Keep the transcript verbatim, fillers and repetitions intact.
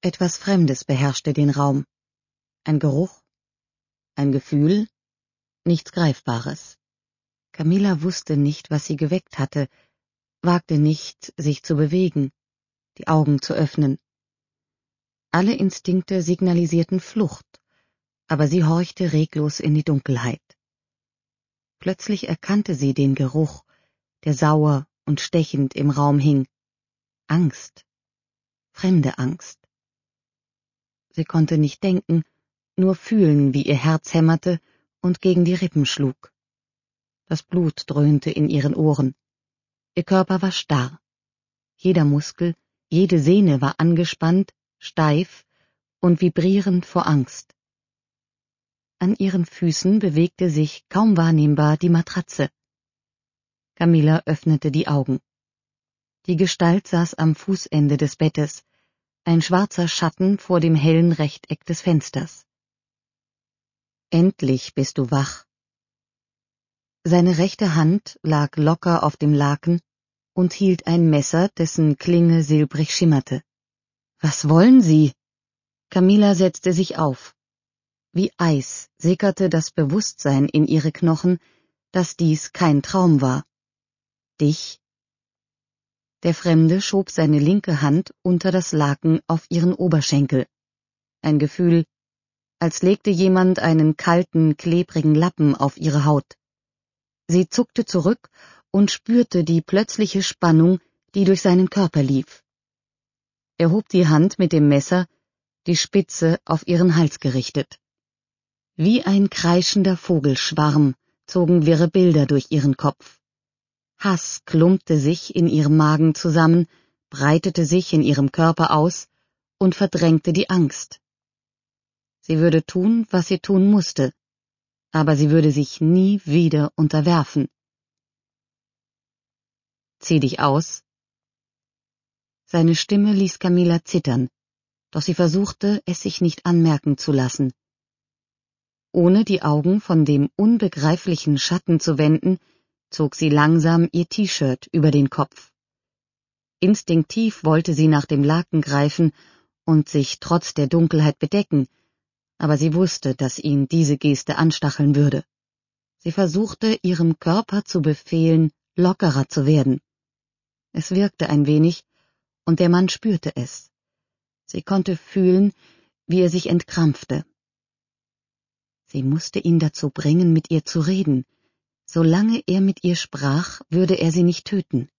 Etwas Fremdes beherrschte den Raum. Ein Geruch, ein Gefühl, nichts Greifbares. Camilla wusste nicht, was sie geweckt hatte, wagte nicht, sich zu bewegen, die Augen zu öffnen. Alle Instinkte signalisierten Flucht, aber sie horchte reglos in die Dunkelheit. Plötzlich erkannte sie den Geruch, der sauer und stechend im Raum hing. Angst, fremde Angst. Sie konnte nicht denken, nur fühlen, wie ihr Herz hämmerte und gegen die Rippen schlug. Das Blut dröhnte in ihren Ohren. Ihr Körper war starr. Jeder Muskel, jede Sehne war angespannt, steif und vibrierend vor Angst. An ihren Füßen bewegte sich kaum wahrnehmbar die Matratze. Camilla öffnete die Augen. Die Gestalt saß am Fußende des Bettes, ein schwarzer Schatten vor dem hellen Rechteck des Fensters. »Endlich bist du wach.« Seine rechte Hand lag locker auf dem Laken und hielt ein Messer, dessen Klinge silbrig schimmerte. »Was wollen Sie?« Camilla setzte sich auf. Wie Eis sickerte das Bewusstsein in ihre Knochen, dass dies kein Traum war. »Dich?« Der Fremde schob seine linke Hand unter das Laken auf ihren Oberschenkel. Ein Gefühl, als legte jemand einen kalten, klebrigen Lappen auf ihre Haut. Sie zuckte zurück und spürte die plötzliche Spannung, die durch seinen Körper lief. Er hob die Hand mit dem Messer, die Spitze auf ihren Hals gerichtet. Wie ein kreischender Vogelschwarm zogen wirre Bilder durch ihren Kopf. Hass klumpte sich in ihrem Magen zusammen, breitete sich in ihrem Körper aus und verdrängte die Angst. Sie würde tun, was sie tun musste, aber sie würde sich nie wieder unterwerfen. »Zieh dich aus.« Seine Stimme ließ Camilla zittern, doch sie versuchte, es sich nicht anmerken zu lassen. Ohne die Augen von dem unbegreiflichen Schatten zu wenden, zog sie langsam ihr T-Shirt über den Kopf. Instinktiv wollte sie nach dem Laken greifen und sich trotz der Dunkelheit bedecken, aber sie wusste, dass ihn diese Geste anstacheln würde. Sie versuchte, ihrem Körper zu befehlen, lockerer zu werden. Es wirkte ein wenig, und der Mann spürte es. Sie konnte fühlen, wie er sich entkrampfte. Sie musste ihn dazu bringen, mit ihr zu reden. Solange er mit ihr sprach, würde er sie nicht töten.